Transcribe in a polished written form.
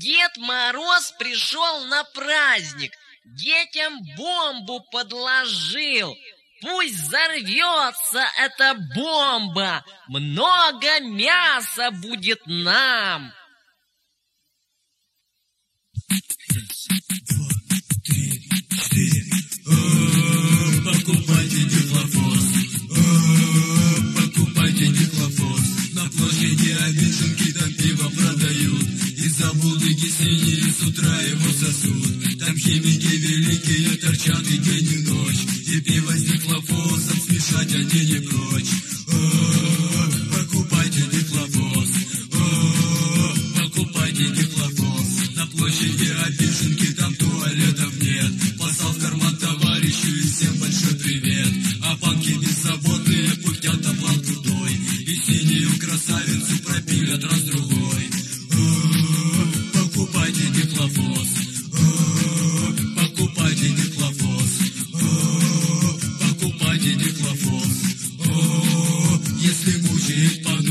Дед Мороз пришел на праздник, детям бомбу подложил. Пусть взорвется эта бомба, много мяса будет нам. Покупайте дихлофос, покупайте дихлофос. На площади Обиженки там пиво продают, из-за булыги синие с утра его сосут. Там химики великие торчат и день и ночь, и пиво с дихлофосом смешать они не прочь. Покупайте дихлофос, покупайте дихлофос. На площади Обиженки там туалетов нет, послал в карман товарищу и всем большой привет. А панки беззаботные пыхтят на план крутой, и синюю красавицу пропилят раз-другой. Покупайте дихлофос, покупайте дихлофос, покупайте дихлофос. Если мучает